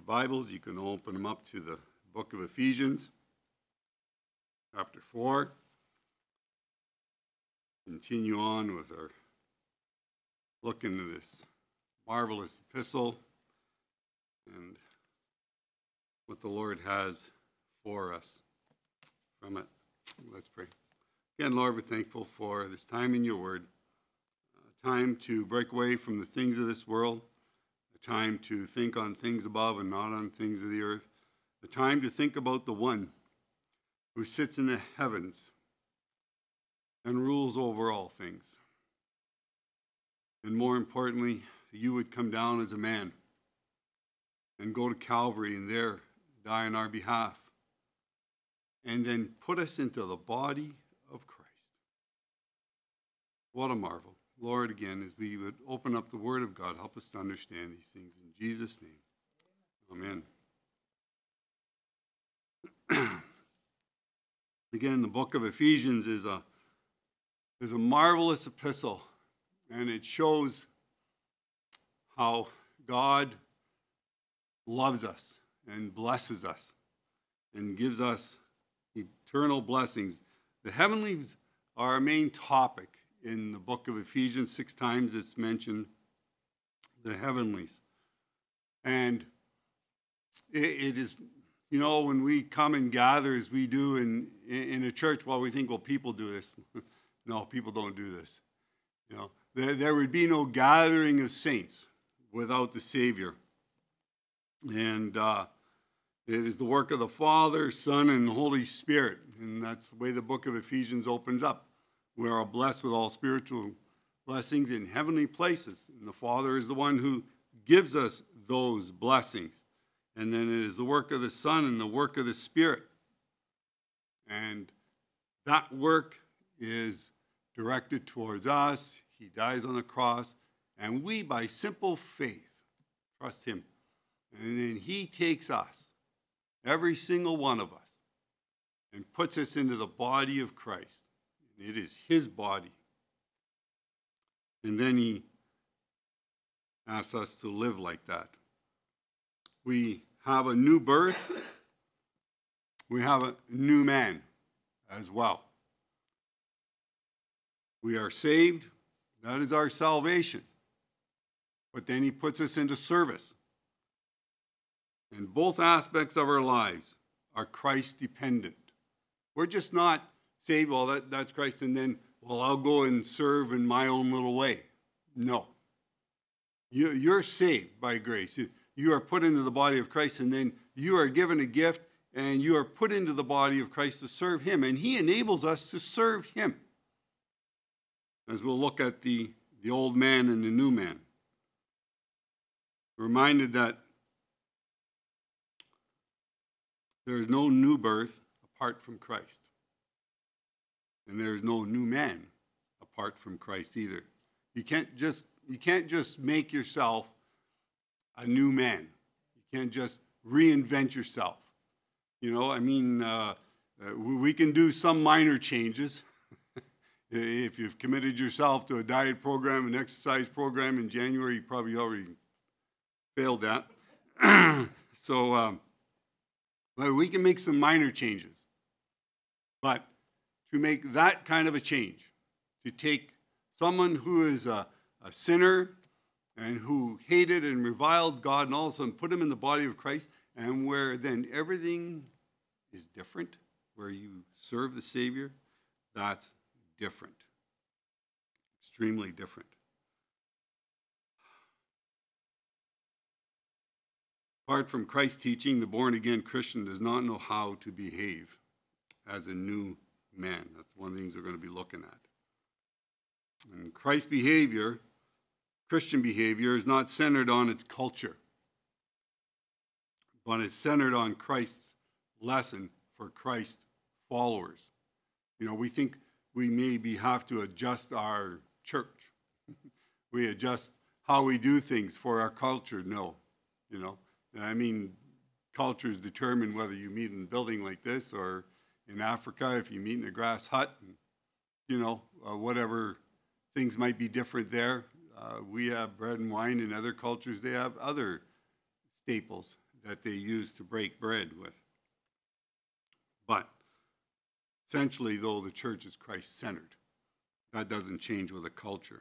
Bibles, you can open them up to the book of Ephesians, chapter 4. Continue on with our look into this marvelous epistle and what the Lord has for us from it. Let's pray. Again, Lord, we're thankful for this time in your word, time to break away from the things of this world, a time to think on things above and not on things of the earth, a time to think about the one who sits in the heavens and rules over all things. And more importantly, you would come down as a man and go to Calvary and there die on our behalf, and then put us into the body of Christ. What a marvel. Lord, again, as we would open up the Word of God, help us to understand these things. In Jesus' name, amen. Again, the book of Ephesians is a marvelous epistle, and it shows how God loves us and blesses us and gives us eternal blessings. The heavenlies are our main topic in the book of Ephesians. 6 times it's mentioned, the heavenlies. And it is, you know, when we come and gather as we do in a church, well, we think, well, people do this. No, people don't do this. You know, there would be no gathering of saints without the Savior. And it is the work of the Father, Son, and Holy Spirit. And that's the way the book of Ephesians opens up. We are blessed with all spiritual blessings in heavenly places. And the Father is the one who gives us those blessings. And then it is the work of the Son and the work of the Spirit. And that work is directed towards us. He dies on the cross. And we, by simple faith, trust him. And then he takes us, every single one of us, and puts us into the body of Christ. And it is his body. And then he asks us to live like that. We have a new birth. We have a new man as well. We are saved. That is our salvation. But then he puts us into service. And both aspects of our lives are Christ-dependent. We're just not saved, well, that's Christ, and then, well, I'll go and serve in my own little way. No. You're saved by grace. You are put into the body of Christ, and then you are given a gift, and you are put into the body of Christ to serve him, and he enables us to serve him. As we'll look at the old man and the new man. We're reminded that there is no new birth apart from Christ. And there is no new man apart from Christ either. You can't just make yourself a new man. You can't just reinvent yourself. You know, I mean, we can do some minor changes. If you've committed yourself to a diet program, an exercise program in January, you probably already failed that. But we can make some minor changes. But to make that kind of a change, to take someone who is a sinner and who hated and reviled God and all of a sudden put him in the body of Christ, and where then everything is different, where you serve the Savior, that's different. Extremely different. Apart from Christ's teaching, the born-again Christian does not know how to behave as a new man. That's one of the things we're going to be looking at. And Christ's behavior, Christian behavior, is not centered on its culture, but is centered on Christ's lesson for Christ's followers. You know, we think we maybe have to adjust our church. We adjust how we do things for our culture. No, you know. I mean, cultures determine whether you meet in a building like this or in Africa, if you meet in a grass hut, and, you know, whatever things might be different there. We have bread and wine. In other cultures, they have other staples that they used to break bread with. But essentially, though, the church is Christ-centered. That doesn't change with a culture.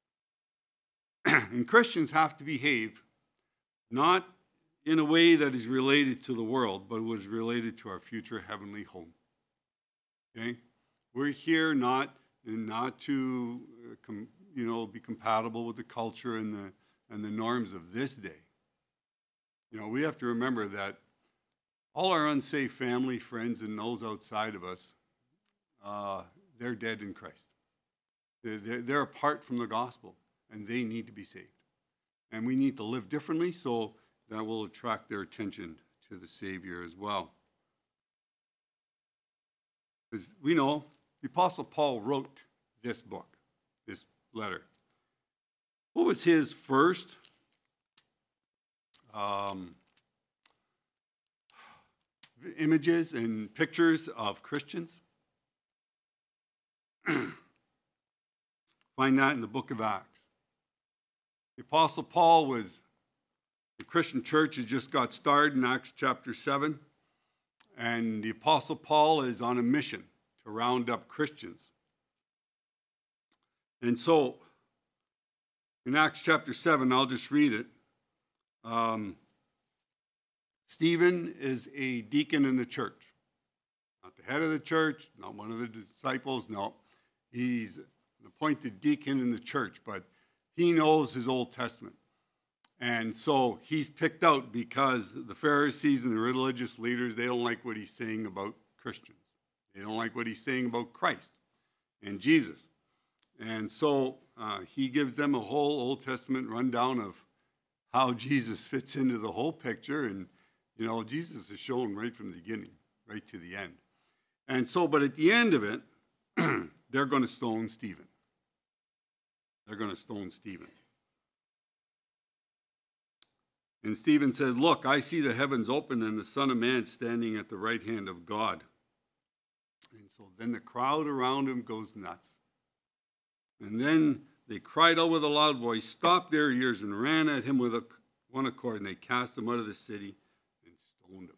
And Christians have to behave not in a way that is related to the world, but was related to our future heavenly home. Okay? We're here not to be compatible with the culture and the norms of this day. We have to remember that all our unsaved family, friends, and those outside of us, they're dead in Christ. They're apart from the gospel, and they need to be saved. And we need to live differently, so that will attract their attention to the Savior as well. As we know, the Apostle Paul wrote this book, this letter. What was his first images and pictures of Christians? Find that in the book of Acts. The Apostle Paul the Christian church has just got started in Acts chapter 7, and the Apostle Paul is on a mission to round up Christians. And so, in Acts chapter 7, I'll just read it. Stephen is a deacon in the church. Not the head of the church, not one of the disciples, no. He's an appointed deacon in the church, but he knows his Old Testament. And so he's picked out because the Pharisees and the religious leaders, they don't like what he's saying about Christians. They don't like what he's saying about Christ and Jesus. And so he gives them a whole Old Testament rundown of how Jesus fits into the whole picture. And, Jesus is shown right from the beginning, right to the end. And so, but at the end of it, they're going to stone Stephen. They're going to stone Stephen. And Stephen says, "Look, I see the heavens open and the Son of Man standing at the right hand of God." And so then the crowd around him goes nuts. And then they cried out with a loud voice, stopped their ears, and ran at him with one accord, and they cast him out of the city and stoned him.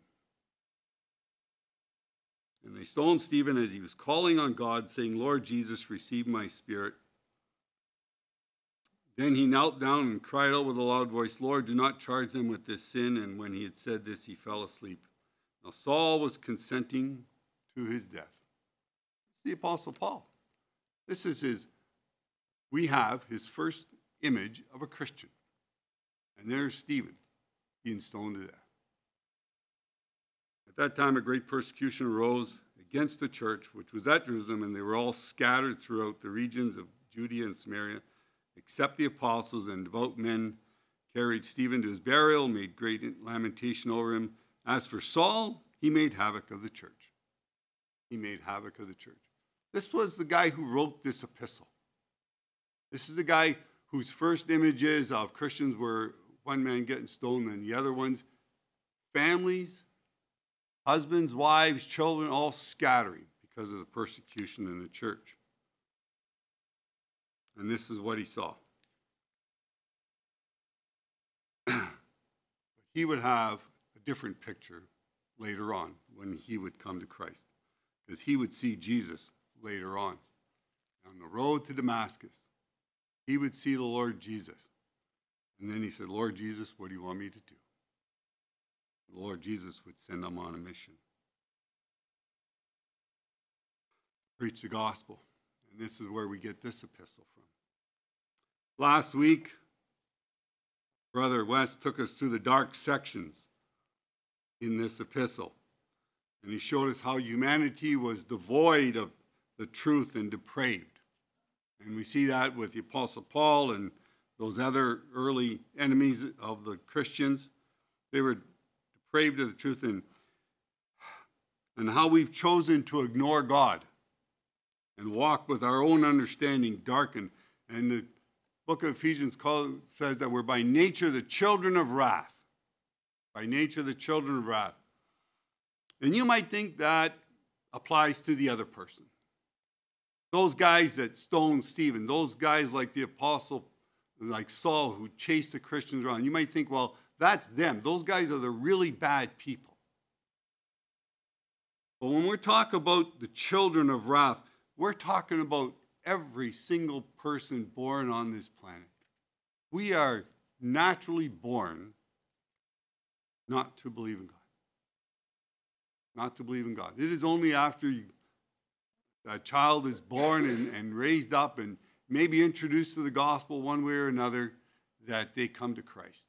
And they stoned Stephen as he was calling on God, saying, "Lord Jesus, receive my spirit." Then he knelt down and cried out with a loud voice, "Lord, do not charge them with this sin." And when he had said this, he fell asleep. Now Saul was consenting to his death. It's the Apostle Paul. We have his first image of a Christian. And there's Stephen being stoned to death. At that time, a great persecution arose against the church, which was at Jerusalem, and they were all scattered throughout the regions of Judea and Samaria, except the apostles, and devout men carried Stephen to his burial, made great lamentation over him. As for Saul, he made havoc of the church. He made havoc of the church. This was the guy who wrote this epistle. This is the guy whose first images of Christians were one man getting stoned and the other ones, families, husbands, wives, children, all scattering because of the persecution in the church. And this is what he saw. He would have a different picture later on when he would come to Christ, because he would see Jesus later on the road to Damascus. He would see the Lord Jesus. And then he said, "Lord Jesus, what do you want me to do?" The Lord Jesus would send him on a mission. Preach the gospel. And this is where we get this epistle from. Last week, Brother West took us through the dark sections in this epistle. And he showed us how humanity was devoid of the truth and depraved. And we see that with the Apostle Paul and those other early enemies of the Christians. They were depraved of the truth, and how we've chosen to ignore God and walk with our own understanding darkened. And the book of Ephesians says that we're by nature the children of wrath. By nature the children of wrath. And you might think that applies to the other person. Those guys that stoned Stephen, those guys like the apostle, like Saul, who chased the Christians around, you might think, well, That's them. Those guys are the really bad people. But when we're talking about the children of wrath, we're talking about every single person born on this planet. We are naturally born not to believe in God. Not to believe in God. It is only after a child is born and raised up and maybe introduced to the gospel one way or another that they come to Christ.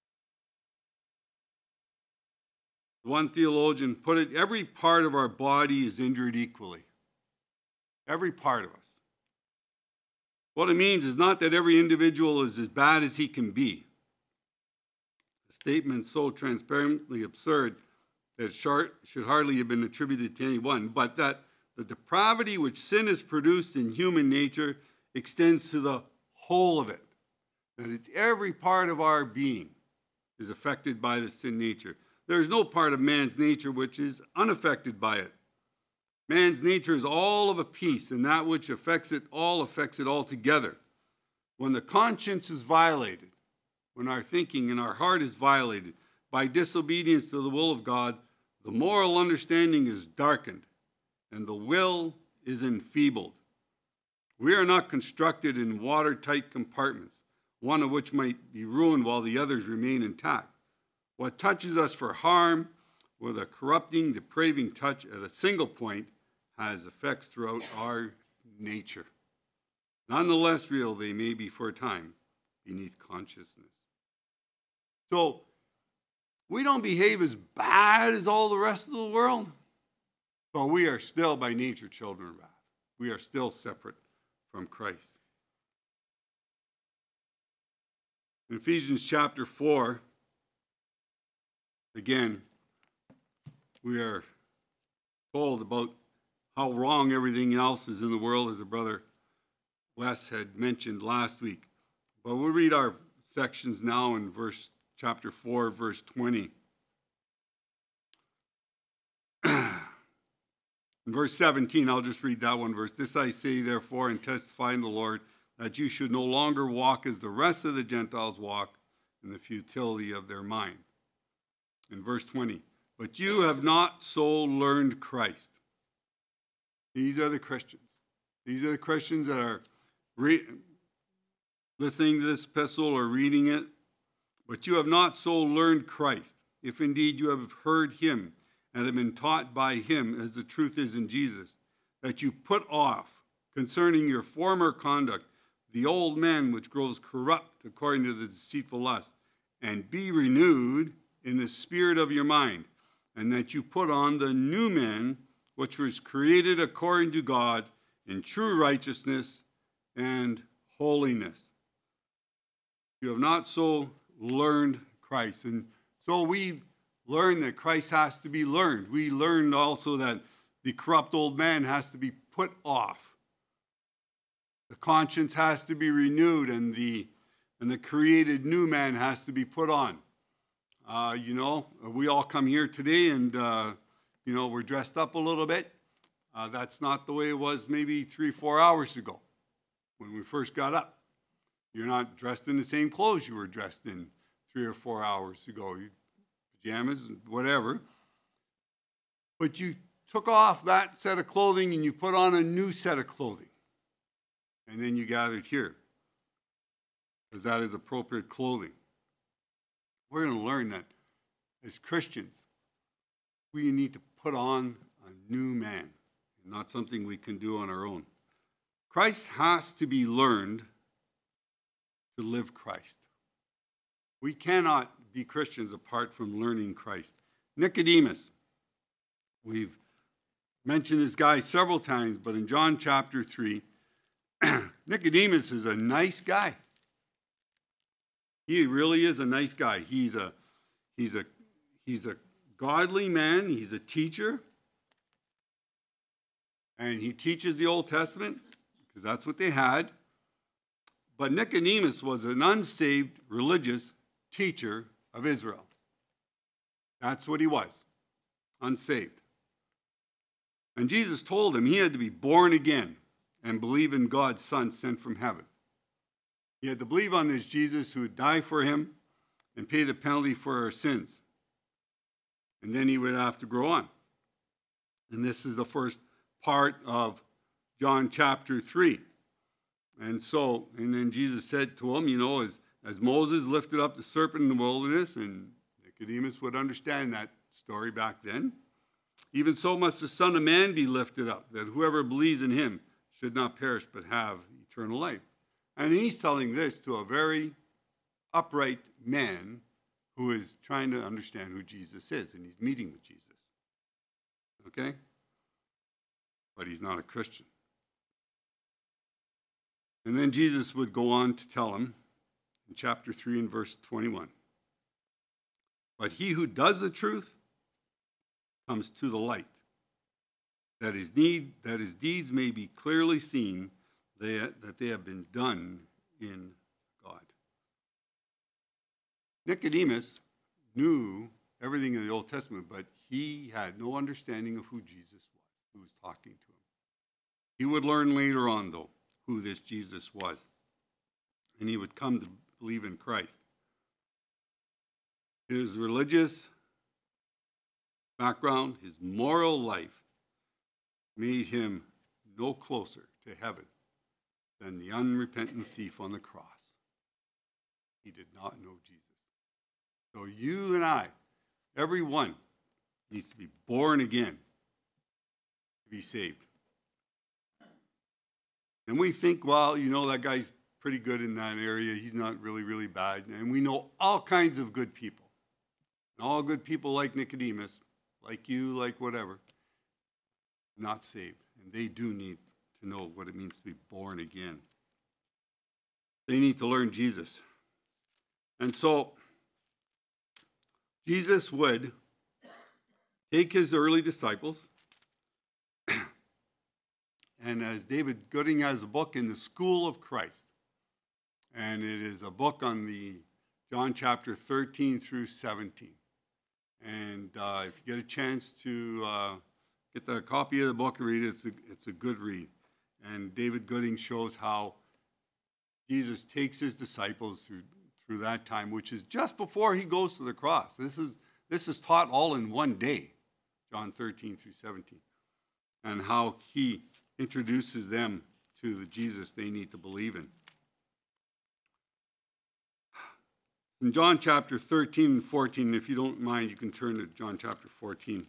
One theologian put it, every part of our body is injured equally. Every part of us. What it means is not that every individual is as bad as he can be. A statement so transparently absurd that it should hardly have been attributed to anyone, but that the depravity which sin has produced in human nature extends to the whole of it. That it's every part of our being is affected by the sin nature. There is no part of man's nature which is unaffected by it. Man's nature is all of a piece, and that which affects it all together. When the conscience is violated, when our thinking and our heart is violated by disobedience to the will of God, the moral understanding is darkened, and the will is enfeebled. We are not constructed in watertight compartments, one of which might be ruined while the others remain intact. What touches us for harm, with a corrupting, depraving touch at a single point, has effects throughout our nature. None the less real they may be for a time beneath consciousness. So, we don't behave as bad as all the rest of the world, but we are still by nature children of wrath. We are still separate from Christ. In Ephesians chapter 4, again, we are told about how wrong everything else is in the world, as the brother Wes had mentioned last week. But we'll read our sections now in chapter 4, verse 20. In verse 17, I'll just read that one verse. This I say, therefore, and testify in the Lord, that you should no longer walk as the rest of the Gentiles walk in the futility of their mind. In verse 20, but you have not so learned Christ. These are the Christians. These are the Christians that are listening to this epistle or reading it. But you have not so learned Christ, if indeed you have heard him and have been taught by him, as the truth is in Jesus, that you put off, concerning your former conduct, the old man which grows corrupt according to the deceitful lust, and be renewed in the spirit of your mind, and that you put on the new man, which was created according to God in true righteousness and holiness. You have not so learned Christ. And so we learn that Christ has to be learned. We learned also that the corrupt old man has to be put off. The conscience has to be renewed, and the created new man has to be put on. We all come here today and, we're dressed up a little bit. That's not the way it was maybe 3-4 hours ago when we first got up. You're not dressed in the same clothes you were dressed in 3 or 4 hours ago, pajamas, whatever. But you took off that set of clothing and you put on a new set of clothing. And then you gathered here, because that is appropriate clothing. We're going to learn that as Christians, we need to put on a new man, not something we can do on our own. Christ has to be learned to live Christ. We cannot be Christians apart from learning Christ. Nicodemus, we've mentioned this guy several times, but in John chapter 3, Nicodemus is a nice guy. He really is a nice guy. He's a godly man. He's a teacher. And he teaches the Old Testament, because that's what they had. But Nicodemus was an unsaved religious teacher of Israel. That's what he was, unsaved. And Jesus told him he had to be born again and believe in God's Son sent from heaven. He had to believe on this Jesus who would die for him and pay the penalty for our sins. And then he would have to grow on. And this is the first part of John chapter 3. And then Jesus said to him, as Moses lifted up the serpent in the wilderness, and Nicodemus would understand that story back then, even so must the Son of Man be lifted up, that whoever believes in him should not perish but have eternal life. And he's telling this to a very upright man who is trying to understand who Jesus is, and he's meeting with Jesus. Okay? But he's not a Christian. And then Jesus would go on to tell him in chapter 3 and verse 21, but he who does the truth comes to the light, that his deeds may be clearly seen, that they have been done in God. Nicodemus knew everything in the Old Testament, but he had no understanding of who Jesus was, who was talking to him. He would learn later on, though, who this Jesus was, and he would come to believe in Christ. His religious background, his moral life, made him no closer to heaven than the unrepentant thief on the cross. He did not know Jesus. So you and I, everyone, needs to be born again to be saved. And we think, well, that guy's pretty good in that area. He's not really, really bad. And we know all kinds of good people. And all good people like Nicodemus, like you, like whatever, not saved. And they do need to know what it means to be born again. They need to learn Jesus. And so Jesus would take his early disciples, and as David Gooding has a book in the School of Christ, and it is a book on the John chapter 13 through 17. And if you get a chance to get the copy of the book and read it, it's a good read. And David Gooding shows how Jesus takes his disciples through that time, which is just before he goes to the cross. This is taught all in one day, John 13 through 17, and how he introduces them to the Jesus they need to believe in. In John chapter 13 and 14, if you don't mind, you can turn to John chapter 14.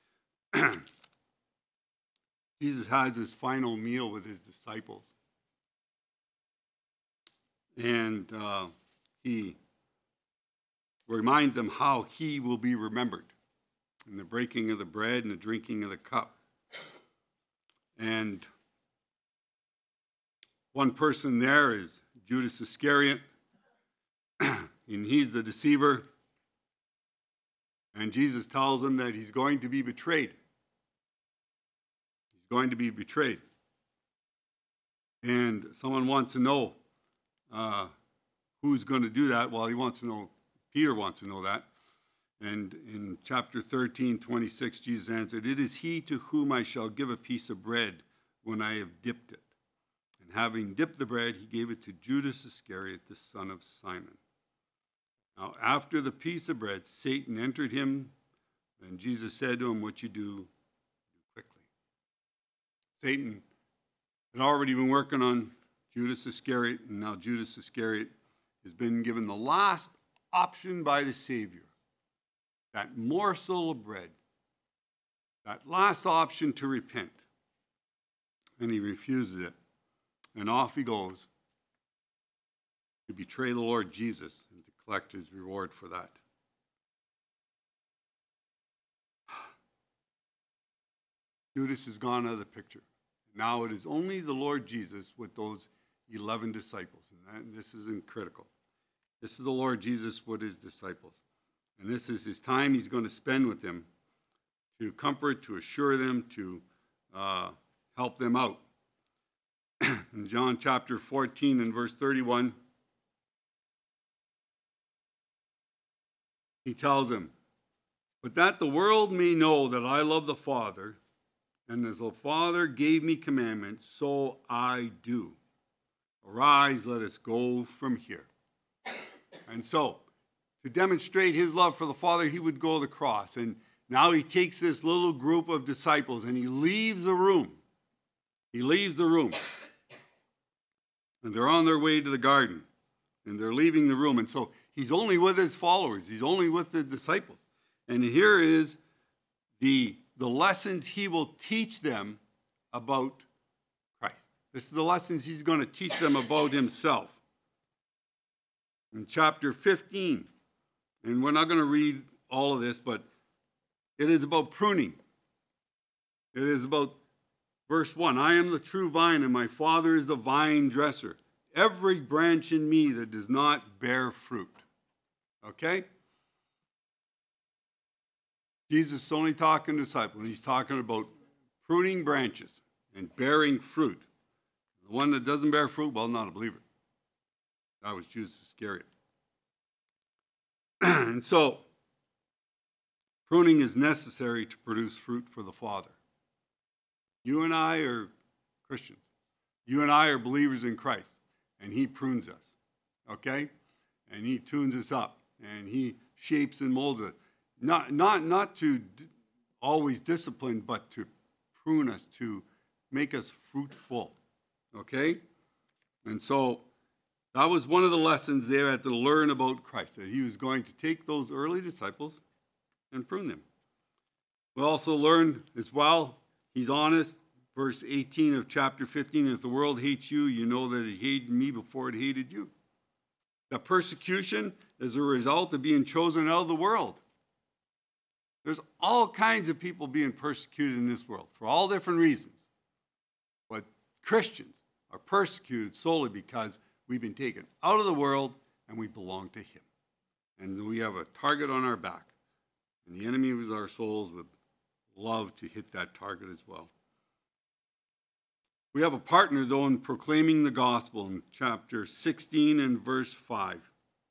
Jesus has his final meal with his disciples. And he reminds them how he will be remembered in the breaking of the bread and the drinking of the cup. And one person there is Judas Iscariot, and he's the deceiver. And Jesus tells him that he's going to be betrayed. He's going to be betrayed. And someone wants to know who's going to do that. Well, Peter wants to know that. And in chapter 13, 26, Jesus answered, "It is he to whom I shall give a piece of bread when I have dipped it." And having dipped the bread, he gave it to Judas Iscariot, the son of Simon. Now, after the piece of bread, Satan entered him. Then Jesus said to him, "What you do quickly." Satan had already been working on Judas Iscariot, and now Judas Iscariot has been given the last option by the Savior. That morsel of bread, that last option to repent. And he refuses it. And off he goes to betray the Lord Jesus and to collect his reward for that. Judas has gone out of the picture. Now it is only the Lord Jesus with those 11 disciples. And this is critical. This is the Lord Jesus with his disciples. And this is his time he's going to spend with them to comfort, to assure them, to help them out. In John chapter 14 and verse 31, he tells them, "But that the world may know that I love the Father, and as the Father gave me commandments, so I do. Arise, let us go from here." And so, to demonstrate his love for the Father, he would go to the cross. And now he takes this little group of disciples and he leaves the room. He leaves the room. And they're on their way to the garden. And they're leaving the room. And so he's only with his followers. He's only with the disciples. And here is the lessons he will teach them about Christ. This is the lessons he's going to teach them about himself. In chapter 15, and we're not going to read all of this, but it is about pruning. It is about verse 1. I am the true vine, and my Father is the vine dresser. Every branch in me that does not bear fruit. Okay? Jesus is only talking to disciples. He's talking about pruning branches and bearing fruit. The one that doesn't bear fruit, well, not a believer. That was Judas Iscariot. And so, pruning is necessary to produce fruit for the Father. You and I are Christians. You and I are believers in Christ. And he prunes us. Okay? And he tunes us up. And he shapes and molds us. Not to always discipline, but to prune us, to make us fruitful. Okay? And so, that was one of the lessons they had to learn about Christ, that he was going to take those early disciples and prune them. We also learn as well, he's honest. Verse 18 of chapter 15, if the world hates you, you know that it hated me before it hated you. That persecution is a result of being chosen out of the world. There's all kinds of people being persecuted in this world for all different reasons. But Christians are persecuted solely because we've been taken out of the world and we belong to him. And we have a target on our back. And the enemy of our souls would love to hit that target as well. We have a partner, though, in proclaiming the gospel in chapter 16 and verse 5.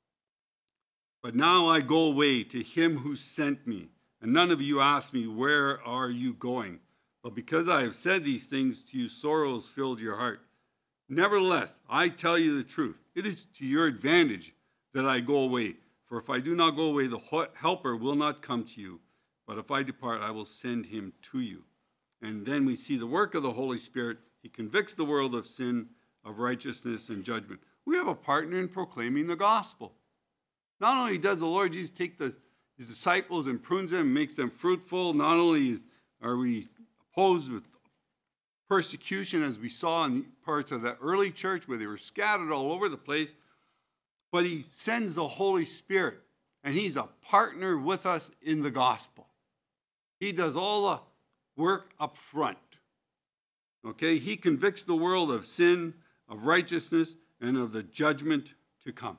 But now I go away to him who sent me, and none of you ask me, where are you going? But because I have said these things to you, sorrow has filled your heart. Nevertheless, I tell you the truth. It is to your advantage that I go away. For if I do not go away, the helper will not come to you. But if I depart, I will send him to you. And then we see the work of the Holy Spirit. He convicts the world of sin, of righteousness, and judgment. We have a partner in proclaiming the gospel. Not only does the Lord Jesus take his disciples and prunes them and makes them fruitful, not only are we opposed with persecution, as we saw in parts of the early church where they were scattered all over the place, but he sends the Holy Spirit, and he's a partner with us in the gospel. He does all the work up front. Okay, he convicts the world of sin, of righteousness, and of the judgment to come.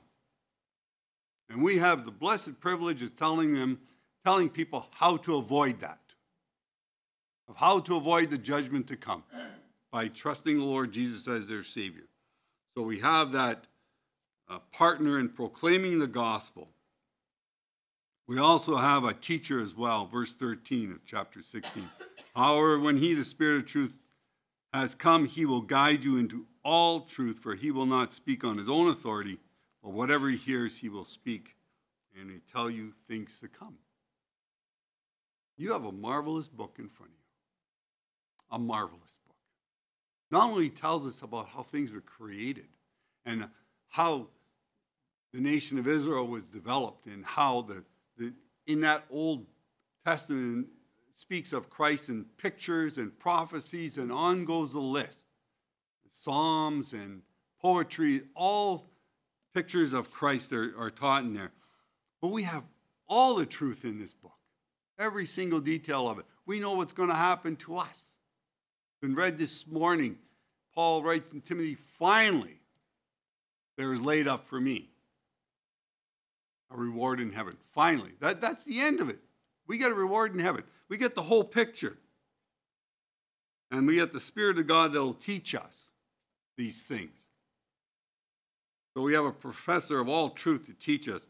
And we have the blessed privilege of telling people how to avoid that, of how to avoid the judgment to come by trusting the Lord Jesus as their Savior. So we have that partner in proclaiming the gospel. We also have a teacher as well, verse 13 of chapter 16. However, when he, the Spirit of truth, has come, he will guide you into all truth, for he will not speak on his own authority, but whatever he hears, he will speak, and he tell you things to come. You have a marvelous book in front of you. A marvelous book. Not only tells us about how things were created and how the nation of Israel was developed and how in that Old Testament speaks of Christ in pictures and prophecies, and on goes the list. Psalms and poetry, all pictures of Christ are taught in there. But we have all the truth in this book, every single detail of it. We know what's going to happen to us. Been read this morning, Paul writes in Timothy, finally, there is laid up for me a reward in heaven. Finally. That's the end of it. We get a reward in heaven. We get the whole picture. And we get the Spirit of God that will teach us these things. So we have a professor of all truth to teach us.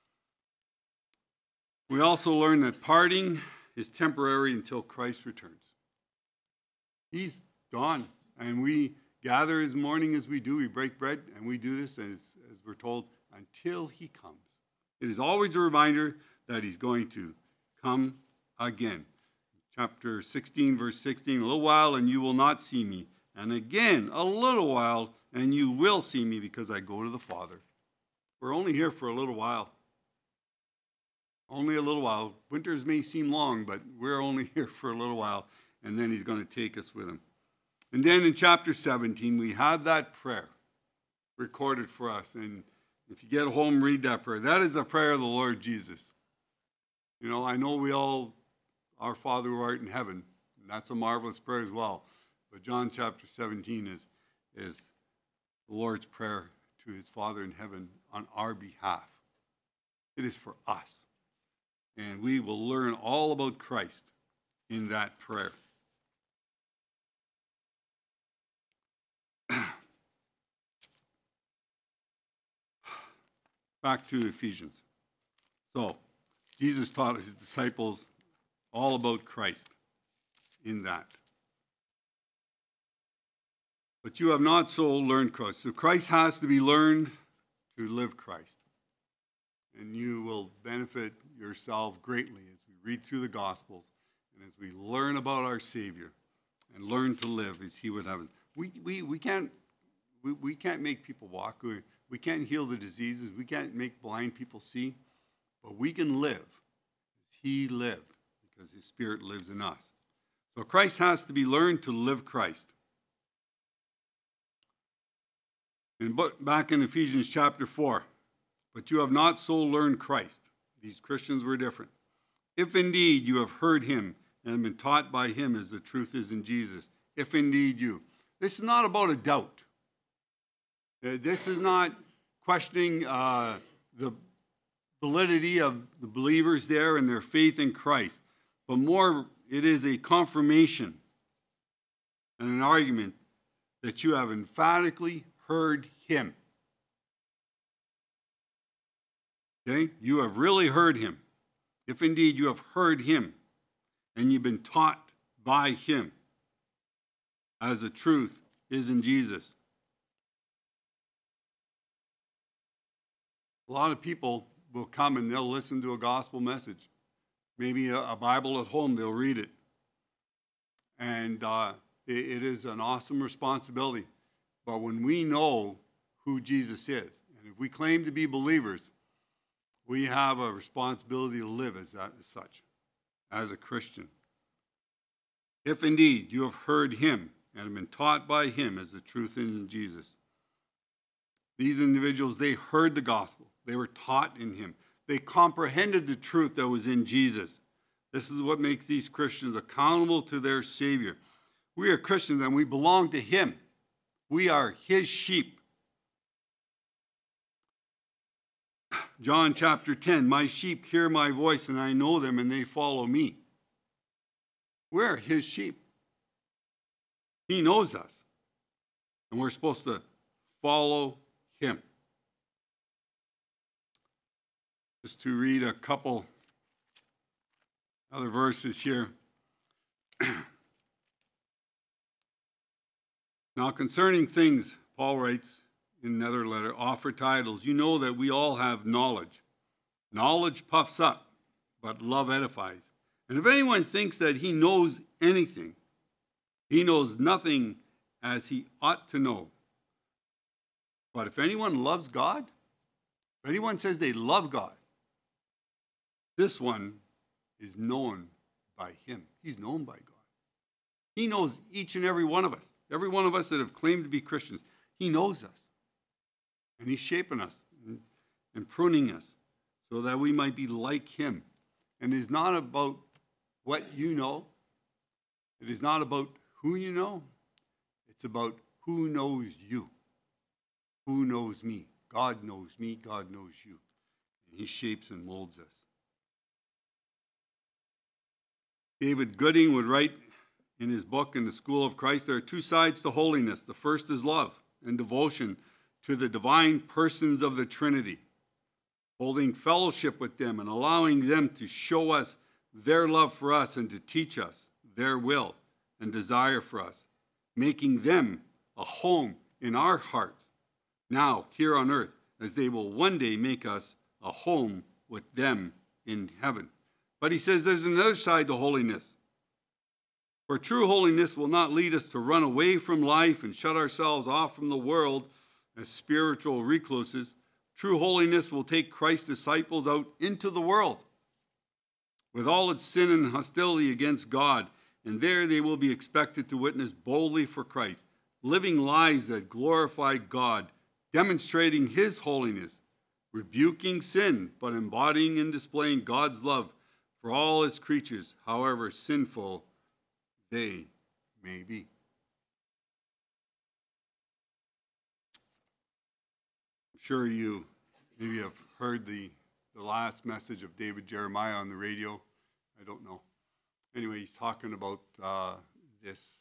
We also learn that parting is temporary until Christ returns. He's gone. And we gather as morning as we do. We break bread and we do this, as we're told, until he comes. It is always a reminder that he's going to come again. Chapter 16, verse 16, a little while and you will not see me. And again, a little while and you will see me because I go to the Father. We're only here for a little while. Only a little while. Winters may seem long, but we're only here for a little while. And then he's going to take us with him. And then in chapter 17, we have that prayer recorded for us. And if you get home, read that prayer. That is a prayer of the Lord Jesus. You know, I know we all, our Father who art in heaven, and that's a marvelous prayer as well. But John chapter 17 is the Lord's prayer to his Father in heaven on our behalf. It is for us. And we will learn all about Christ in that prayer. Back to Ephesians. So, Jesus taught his disciples all about Christ in that. But you have not so learned Christ. So Christ has to be learned to live Christ. And you will benefit yourself greatly as we read through the Gospels and as we learn about our Savior and learn to live as he would have us. We can't make people walk. We can't heal the diseases. We can't make blind people see. But we can live as he lived because his Spirit lives in us. So Christ has to be learned to live Christ. And back in Ephesians chapter 4, but you have not so learned Christ. These Christians were different. If indeed you have heard him and been taught by him as the truth is in Jesus, if indeed you. This is not about a doubt. This is not questioning the validity of the believers there and their faith in Christ, but more it is a confirmation and an argument that you have emphatically heard him. Okay? You have really heard him. If indeed you have heard him and you've been taught by him as the truth is in Jesus. A lot of people will come and they'll listen to a gospel message. Maybe a Bible at home, they'll read it. And it is an awesome responsibility. But when we know who Jesus is, and if we claim to be believers, we have a responsibility to live as such, as a Christian. If indeed you have heard him and have been taught by him as the truth in Jesus. These individuals, they heard the gospel. They were taught in him. They comprehended the truth that was in Jesus. This is what makes these Christians accountable to their Savior. We are Christians and we belong to him. We are his sheep. John chapter 10, my sheep hear my voice and I know them and they follow me. We're his sheep. He knows us. And we're supposed to follow him. Just to read a couple other verses here. Now concerning things, Paul writes in another letter, offer titles. You know that we all have knowledge. Knowledge puffs up, but love edifies. And if anyone thinks that he knows anything, he knows nothing as he ought to know. But if anyone loves God, if anyone says they love God, this one is known by him. He's known by God. He knows each and every one of us. Every one of us that have claimed to be Christians. He knows us. And he's shaping us and pruning us so that we might be like him. And it's not about what you know. It is not about who you know. It's about who knows you. Who knows me? God knows me. God knows you. And he shapes and molds us. David Gooding would write in his book, In the School of Christ, there are two sides to holiness. The first is love and devotion to the divine persons of the Trinity, holding fellowship with them and allowing them to show us their love for us and to teach us their will and desire for us, making them a home in our hearts now here on earth, as they will one day make us a home with them in heaven. But he says there's another side to holiness. For true holiness will not lead us to run away from life and shut ourselves off from the world as spiritual recluses. True holiness will take Christ's disciples out into the world with all its sin and hostility against God, and there they will be expected to witness boldly for Christ, living lives that glorify God, demonstrating his holiness, rebuking sin, but embodying and displaying God's love for all his creatures, however sinful they may be. I'm sure you maybe have heard the last message of David Jeremiah on the radio. I don't know. Anyway, he's talking about this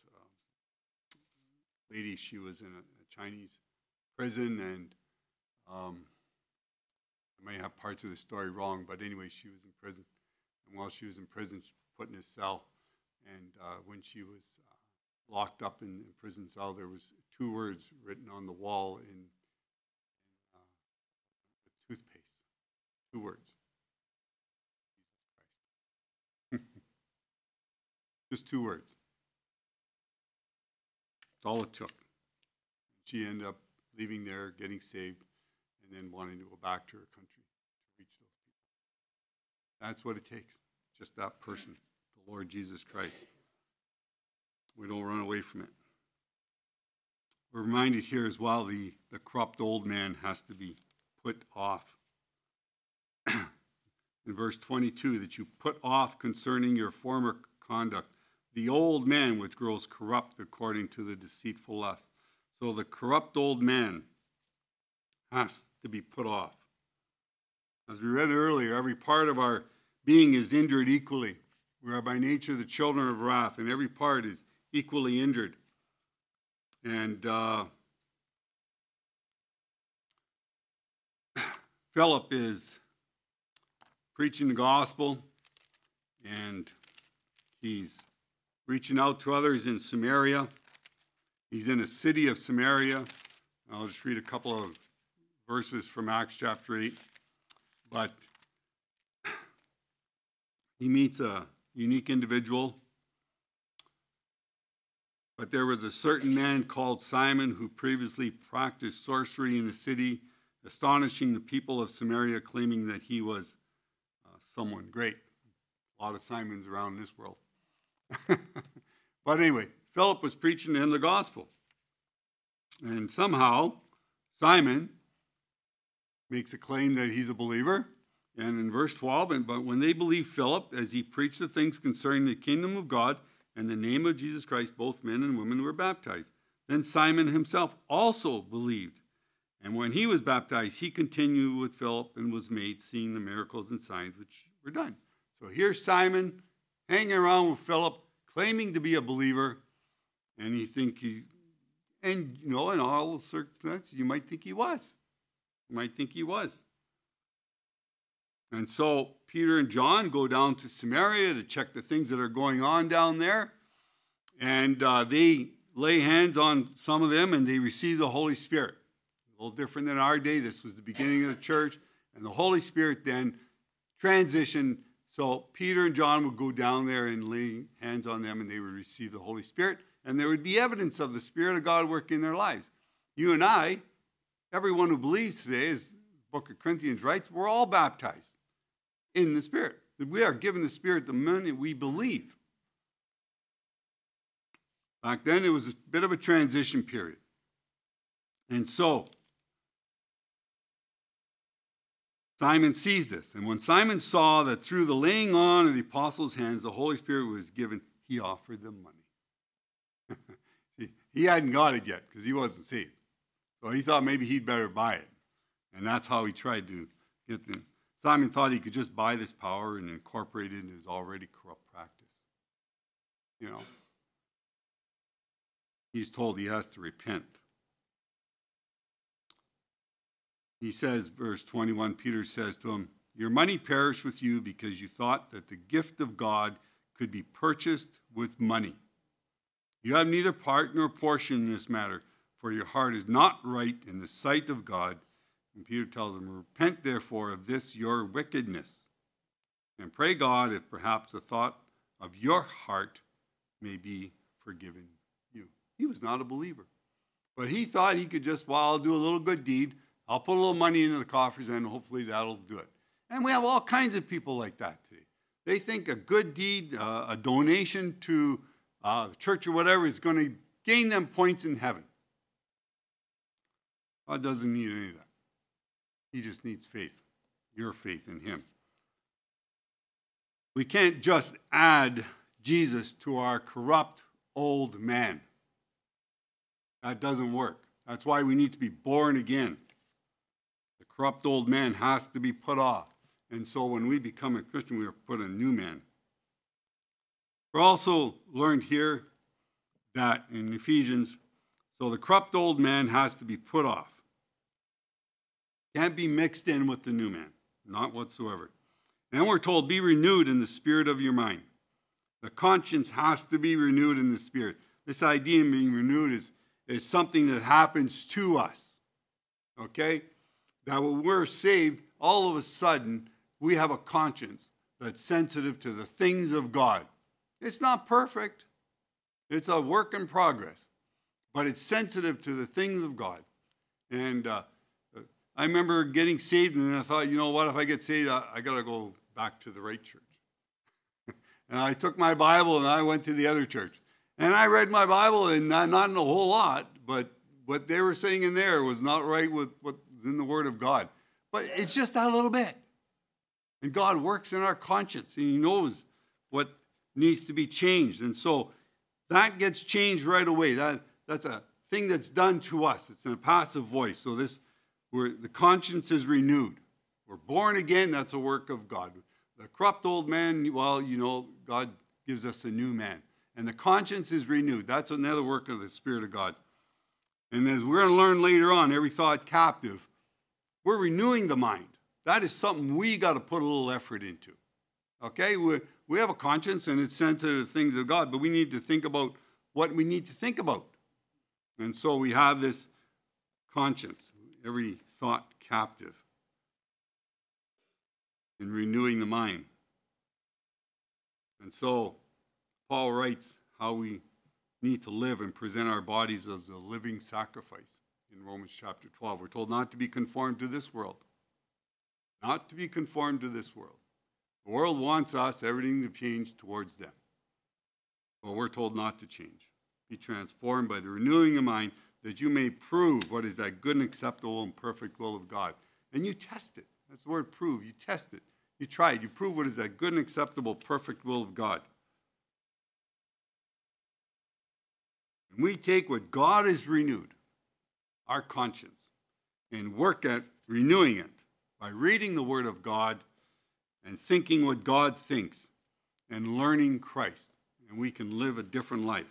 lady. She was in a Chinese prison, and I may have parts of the story wrong, but anyway, she was in prison. And while she was in prison, she was put in a cell. And when she was locked up in the prison cell, there was 2 words written on the wall in toothpaste. 2 words. Just 2 words. That's all it took. She ended up leaving there, getting saved, and then wanting to go back to her country to reach those people. That's what it takes. Just that person, the Lord Jesus Christ. We don't run away from it. We're reminded here as well, the corrupt old man has to be put off. In verse 22, that you put off concerning your former conduct the old man which grows corrupt according to the deceitful lust. So the corrupt old man has to be put off. As we read earlier, every part of our being is injured equally. We are by nature the children of wrath, and every part is equally injured. And Philip is preaching the gospel, and he's reaching out to others in Samaria. He's in a city of Samaria. I'll just read a couple of verses from Acts chapter 8. But he meets a unique individual. But there was a certain man called Simon who previously practiced sorcery in the city, astonishing the people of Samaria, claiming that he was someone great. A lot of Simons around this world. But anyway, Philip was preaching to him the gospel. And somehow, Simon makes a claim that he's a believer. And in verse 12, but when they believed Philip, as he preached the things concerning the kingdom of God and the name of Jesus Christ, both men and women were baptized. Then Simon himself also believed. And when he was baptized, he continued with Philip and was made, seeing the miracles and signs which were done. So here's Simon hanging around with Philip, claiming to be a believer, and you think in all circumstances, you might think he was. You might think he was. And so Peter and John go down to Samaria to check the things that are going on down there, and they lay hands on some of them, and they receive the Holy Spirit. A little different than our day. This was the beginning of the church, and the Holy Spirit then transitioned. So Peter and John would go down there and lay hands on them, and they would receive the Holy Spirit, and there would be evidence of the Spirit of God working in their lives. You and I, everyone who believes today, as the book of Corinthians writes, we're all baptized in the Spirit. We are given the Spirit the minute we believe. Back then, it was a bit of a transition period. And so Simon sees this, and when Simon saw that through the laying on of the apostles' hands the Holy Spirit was given, he offered them money. See, he hadn't got it yet because he wasn't saved. So he thought maybe he'd better buy it. And that's how he tried to get them. Simon thought he could just buy this power and incorporate it in his already corrupt practice. You know, he's told he has to repent. He says, verse 21, Peter says to him, your money perished with you because you thought that the gift of God could be purchased with money. You have neither part nor portion in this matter, for your heart is not right in the sight of God. And Peter tells them, repent therefore of this your wickedness, and pray God if perhaps the thought of your heart may be forgiven you. He was not a believer. But he thought he could just, well, I'll do a little good deed. I'll put a little money into the coffers and hopefully that'll do it. And we have all kinds of people like that today. They think a good deed, a donation to the church or whatever is going to gain them points in heaven. God doesn't need any of that. He just needs faith, your faith in him. We can't just add Jesus to our corrupt old man. That doesn't work. That's why we need to be born again. The corrupt old man has to be put off. And so when we become a Christian, we are put a new man. We're also learned here that in Ephesians, so the corrupt old man has to be put off. Can't be mixed in with the new man, not whatsoever. And we're told, be renewed in the spirit of your mind. The conscience has to be renewed in the spirit. This idea of being renewed is something that happens to us. Okay? That when we're saved, all of a sudden, we have a conscience that's sensitive to the things of God. It's not perfect. It's a work in progress. But it's sensitive to the things of God. And I remember getting saved, and I thought, you know what, if I get saved, I got to go back to the right church. And I took my Bible, and I went to the other church. And I read my Bible, and not in a whole lot, but what they were saying in there was not right with what's in the Word of God. But it's just a little bit. And God works in our conscience, and he knows what needs to be changed. And so that gets changed right away. That's a thing that's done to us. It's in a passive voice. So the conscience is renewed. We're born again. That's a work of God. The corrupt old man, well, God gives us a new man. And the conscience is renewed. That's another work of the Spirit of God. And as we're going to learn later on, every thought captive, we're renewing the mind. That is something we got to put a little effort into. Okay? We have a conscience, and it's sensitive to things of God, but we need to think about what we need to think about. And so we have this conscience, every thought captive, in renewing the mind. And so Paul writes how we need to live and present our bodies as a living sacrifice. In Romans chapter 12, we're told not to be conformed to this world. Not to be conformed to this world. The world wants us, everything to change towards them. But we're told not to change. Be transformed by the renewing of mind, that you may prove what is that good and acceptable and perfect will of God. And you test it. That's the word prove. You test it. You try it. You prove what is that good and acceptable, perfect will of God. And we take what God has renewed, our conscience, and work at renewing it by reading the Word of God and thinking what God thinks and learning Christ. And we can live a different life.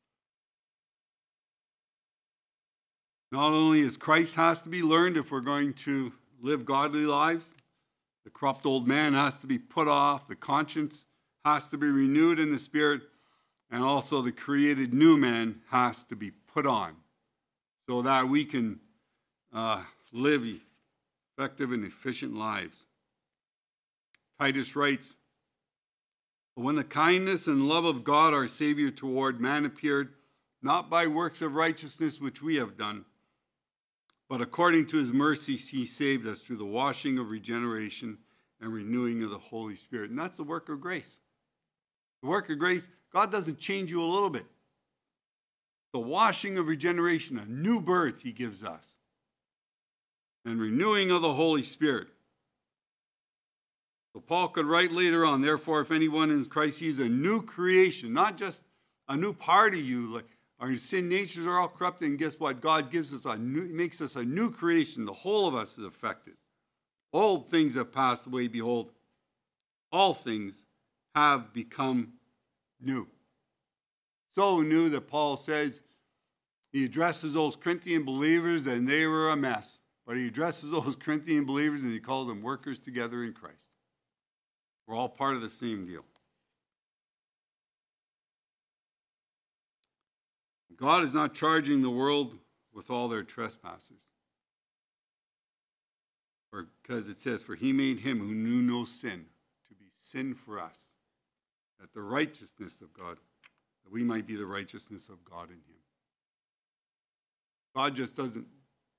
Not only is Christ has to be learned if we're going to live godly lives, the corrupt old man has to be put off, the conscience has to be renewed in the Spirit, and also the created new man has to be put on so that we can live effective and efficient lives. Titus writes, "But when the kindness and love of God our Savior toward man appeared, not by works of righteousness which we have done, but according to his mercies he saved us through the washing of regeneration and renewing of the Holy Spirit." And that's the work of grace. The work of grace, God doesn't change you a little bit. The washing of regeneration, a new birth he gives us. And renewing of the Holy Spirit. So Paul could write later on, therefore, if anyone is Christ, he's a new creation, not just a new part of you. Like our sin natures are all corrupted, and guess what? God gives us makes us a new creation. The whole of us is affected. Old things have passed away. Behold, all things have become new. So new that Paul says he addresses those Corinthian believers and they were a mess. But he addresses those Corinthian believers and he calls them workers together in Christ. We're all part of the same deal. God is not charging the world with all their trespasses. because it says, "For he made him who knew no sin to be sin for us, that the righteousness of God, that we might be the righteousness of God in him." God just doesn't,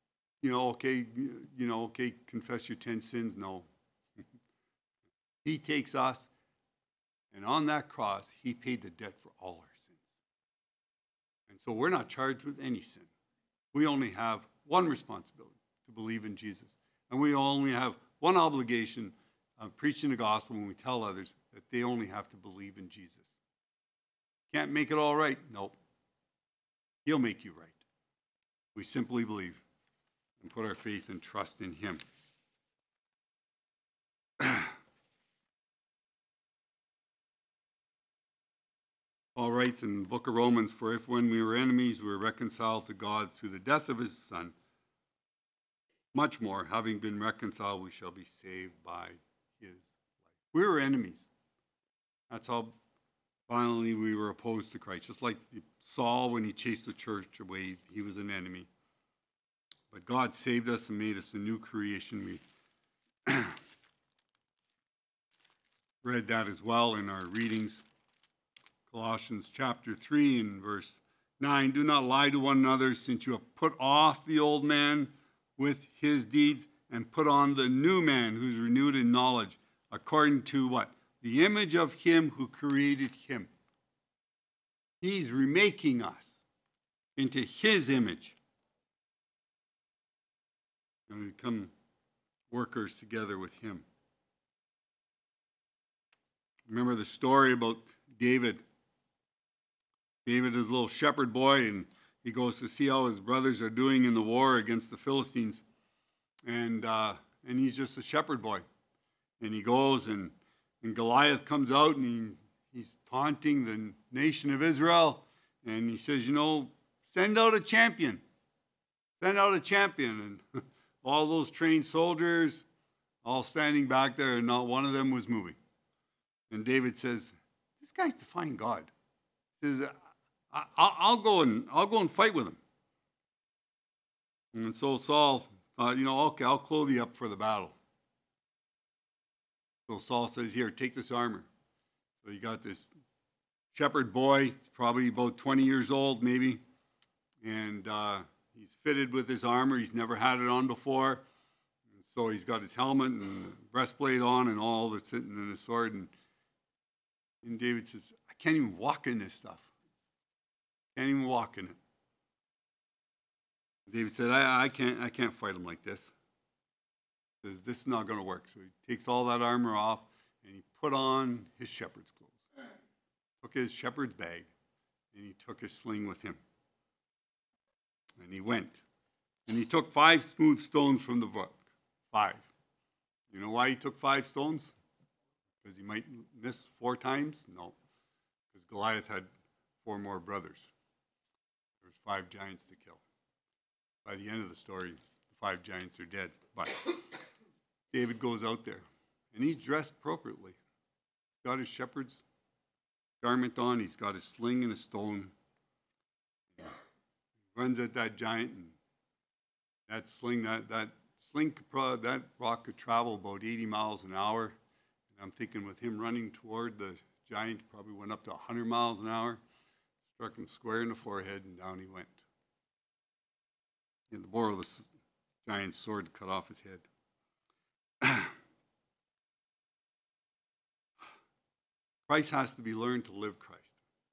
okay, confess your 10 sins. No. He takes us, and on that cross, he paid the debt for all our sins. And so we're not charged with any sin. We only have one responsibility, to believe in Jesus. And we only have one obligation of preaching the gospel when we tell others that they only have to believe in Jesus. Can't make it all right? Nope. He'll make you right. We simply believe and put our faith and trust in him. Paul writes in the book of Romans, "For if when we were enemies we were reconciled to God through the death of his Son, much more, having been reconciled, we shall be saved by his life." We were enemies. That's how finally we were opposed to Christ. Just like Saul, when he chased the church away, he was an enemy. But God saved us and made us a new creation. We read that as well in our readings. Colossians chapter 3 and verse 9, "Do not lie to one another, since you have put off the old man with his deeds and put on the new man who's renewed in knowledge, according to" what? "The image of him who created him." He's remaking us into his image. And we become workers together with him. Remember the story about David. David is a little shepherd boy, and he goes to see how his brothers are doing in the war against the Philistines. And he's just a shepherd boy. And he goes, and Goliath comes out, and he's taunting the nation of Israel. And he says, "Send out a champion. Send out a champion." And all those trained soldiers, all standing back there, and not one of them was moving. And David says, "This guy's defying God." He says, I'll go and fight with him. And so Saul thought, okay, I'll clothe you up for the battle. So Saul says, "Here, take this armor." So you got this shepherd boy, probably about 20 years old maybe, and he's fitted with his armor. He's never had it on before. And so he's got his helmet and breastplate on and all that's sitting in his sword. And David says, "I can't even walk in this stuff. Can't even walk in it." David said, I can't fight him like this. He says, "This is not going to work." So he takes all that armor off, and he put on his shepherd's clothes. Took his shepherd's bag, and he took his sling with him. And he went. And he took 5 smooth stones from the brook. 5. You know why he took 5 stones? Because he might miss 4 times? No. Because Goliath had 4 more brothers. There was 5 giants to kill. By the end of the story, the 5 giants are dead. But David goes out there, and he's dressed appropriately. He's got his shepherd's garment on. He's got his sling and a stone. He runs at that giant, and that rock could travel about 80 miles an hour. And I'm thinking with him running toward the giant, probably went up to 100 miles an hour, struck him square in the forehead, and down he went. He had to borrow the giant's sword to cut off his head. Christ has to be learned to live Christ.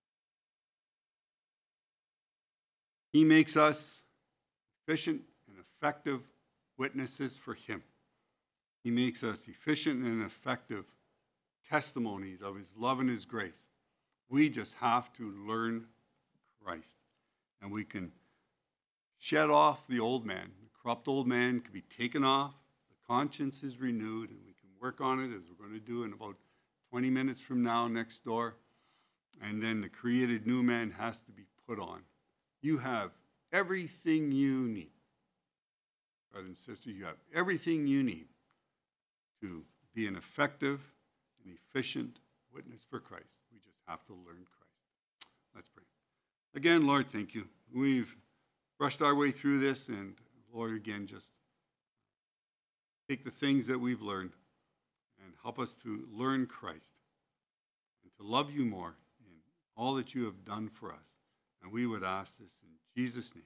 He makes us efficient and effective witnesses for him. He makes us efficient and effective testimonies of his love and his grace. We just have to learn Christ. And we can shed off the old man. The corrupt old man can be taken off. The conscience is renewed, and we can work on it, as we're going to do in about 20 minutes from now next door. And then the created new man has to be put on. You have everything you need. Brothers and sisters, you have everything you need to be an effective and efficient witness for Christ. We just have to learn Christ. Let's pray. Again, Lord, thank you. We've rushed our way through this, and Lord, again, just take the things that we've learned and help us to learn Christ and to love you more in all that you have done for us. And we would ask this in Jesus' name.